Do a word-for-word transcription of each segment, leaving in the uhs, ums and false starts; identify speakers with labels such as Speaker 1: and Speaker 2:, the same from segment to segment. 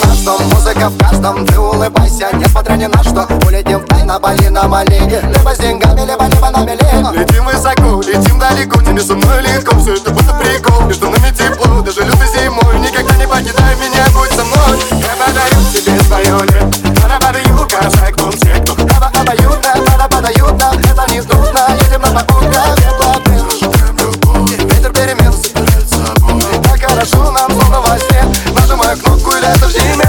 Speaker 1: нас, что музыка в каждом. Ты улыбайся, несмотря ни на что. Улетим в тай на Бали, на Малине. Либо с деньгами, либо, либо на мели.
Speaker 2: Летим высоко, летим далеко, тебе со мной легко. Все это будто прикол, между нами тепло. Даже лютой зимой, никогда не покидай меня, будь со мной. Я подарю тебе свое лето, она подаю, касай клон секту. Оба обоюдно, пада подают нам, это не трудно. Едем на попутках, ветлотных. Ветер перемен собирает с собой. Так хорошо нам, словно во сне. Нажимаю кнопку и лето в зиме.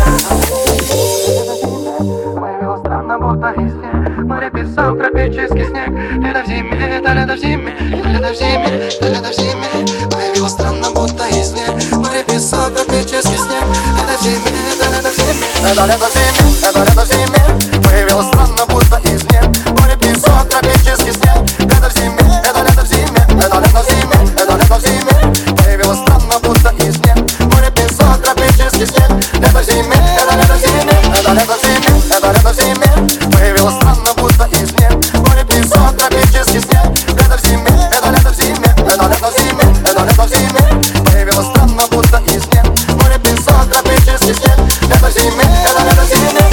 Speaker 1: Появилось странно, будто из сне. Море песок, тропический снег. Лето в зиме, это лето в зиме. Лето в зиме, это лето в зиме. Появилось странно, будто из сне. Море песок, тропический снег. Лето в зиме, это лето в зиме. Это лето в зиме, это лето в зиме. Появилось странно, будто из сне. Море песок, тропический снег. Лето в зиме, это лето в зиме. Это лето в зиме, это лето в зиме. Появилось странно, будто из сне. Море песок, тропический снег. Лето в зиме, это лето в зиме. Это лето в зиме, это лето в зиме. Появилось странно, будто из сне. Море песок, тропический снег. Лето в зиме, это лето в зиме. Это лето в зиме, это лето в зиме. Появилось странно, будто из сне. Море песок, тропический снег. Лето в зиме, это лето в зиме.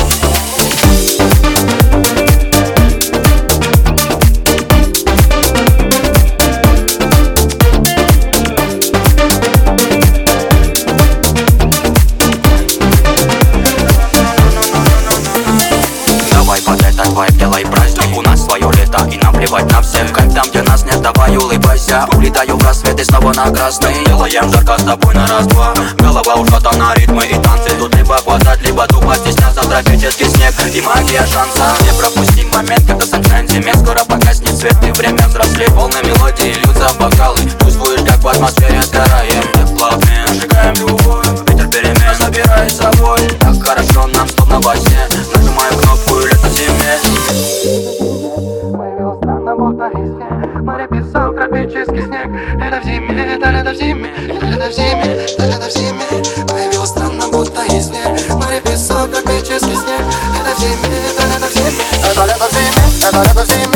Speaker 3: Вайб, делай праздник, у нас свое лето и нам плевать на всех. Кайф там, где нас нет, давай улыбайся. Улетаю в рассвет и снова на красный. Делаем жарко с тобой на раз-два. Голова ушата на ритмы и танцы. Тут либо хватать, либо тупо стесняться. Тропический снег и магия шанса. Не пропусти момент, когда sunshine зиме. Скоро погаснет свет и время взрослеет. Волны мелодии льются в бокалы. Чувствуешь, как в атмосфере сгораем. Теплообмен, зажигаем любовь. Ветер перемен забирает с собой. Так хорошо нам, словно во сне. Нажимаю кнопку и лето в зиме.
Speaker 1: Появилось странно, будто из сне. Море песок, тропический снег. Лето в зиме, это лето в зиме. Это лето в зиме, это лето в зиме. Появилось странно, будто из сне. Море песок, тропический снег. Лето в зиме, это лето в зиме. Это лето в зиме, это лето в зиме.